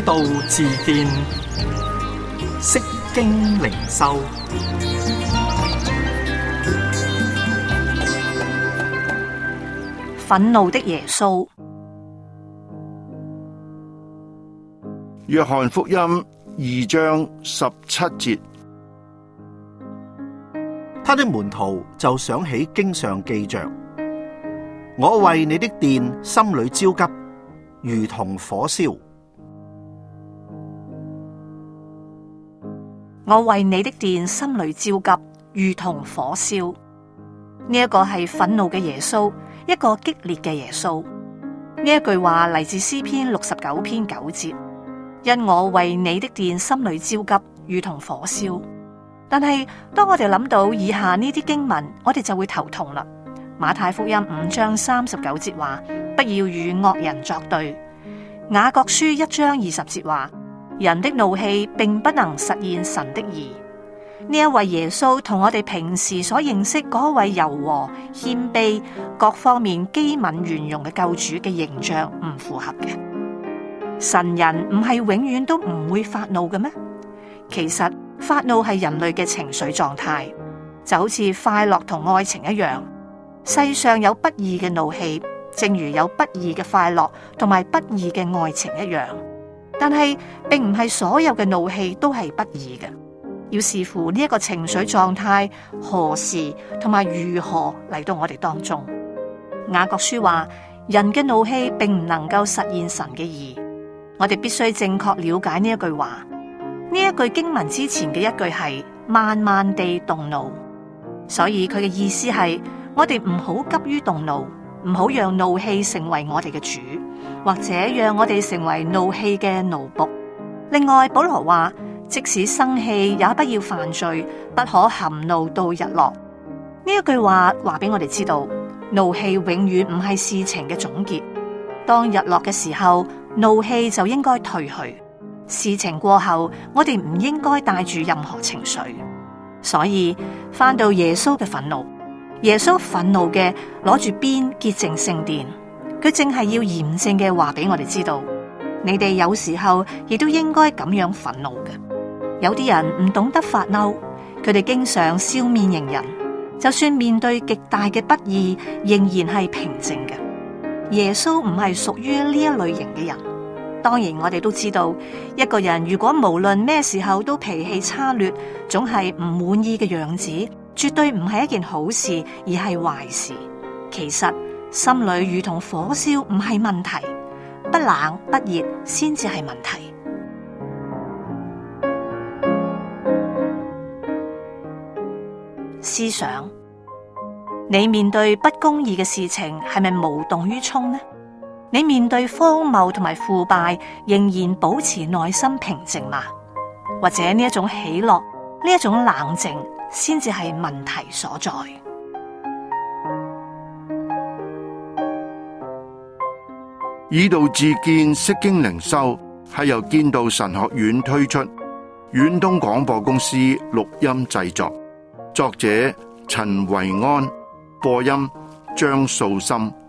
道自見，釋經靈修。 憤怒的耶穌。 約翰福音2章17節， 他的門徒就想起經上記着：我為你的殿心裏焦急，如同火燒。 我為你的殿心裏焦急，如同火燒。呢一個係憤怒嘅耶穌，一個激烈嘅耶穌。呢一句話嚟自詩篇69篇9節，因我為你的殿心裏焦急，如同火燒。但係當我哋諗到以下呢啲經文，我哋就會頭痛啦。馬太福音5章39節話：不要與惡人作對。雅各書1章20節話：人的怒氣並不能實現神的義。呢一位耶穌同我哋平時所認識嗰位柔和謙卑、各方面機敏圓融嘅救主嘅形象唔符合嘅。神人唔係永遠都唔會發怒嘅咩？其實發怒係人類嘅情緒狀態，就好似快樂同愛情一樣。世上有不義嘅怒氣，正如有不義嘅快樂同埋不義嘅愛情一樣。但係並唔係所有嘅怒氣都係不義嘅。要視乎呢一個情緒狀態何時同埋如何嚟到我哋當中。雅各書話：人嘅怒氣並唔能夠實現神嘅義。我哋必須正確了解呢一句話。呢一句經文之前嘅一句係慢慢地動怒，所以佢嘅意思係我哋唔好急於動怒，唔好讓怒氣成為我哋嘅主，或者讓我哋成為怒氣嘅奴僕。另外，保羅話：即使生氣，也不要犯罪，不可含怒到日落。呢一句話話俾我哋知道，怒氣永遠唔係事情嘅總結。當日落嘅時候，怒氣就應該退去。事情過後，我哋唔應該帶住任何情緒。所以翻到耶穌嘅憤怒，耶穌憤怒嘅攞住鞭潔淨聖殿，佢正係要嚴正嘅話俾我哋知道，你哋有時候亦都應該咁樣憤怒嘅。有啲人唔懂得發嬲，佢哋經常笑面迎人，就算面對極大嘅不義，仍然係平靜嘅。耶穌唔係屬於呢一類型嘅人。當然我哋都知道，一個人如果無論咩時候都脾氣差劣，總係唔滿意嘅樣子，絕對唔係一件好事，而係壞事。其實心裏如同火燒唔係問題，不冷不熱先至係問題。思想，你面對不公義嘅事情係咪無動於衷呢？你面對荒謬同埋腐敗，仍然保持內心平靜嗎？或者呢一種喜樂，呢一種冷靜，先至係問題所在。 以道自見，釋經靈修係由建道神學院推出，遠東廣播公司錄音製作，作者陳維安，播音張素心。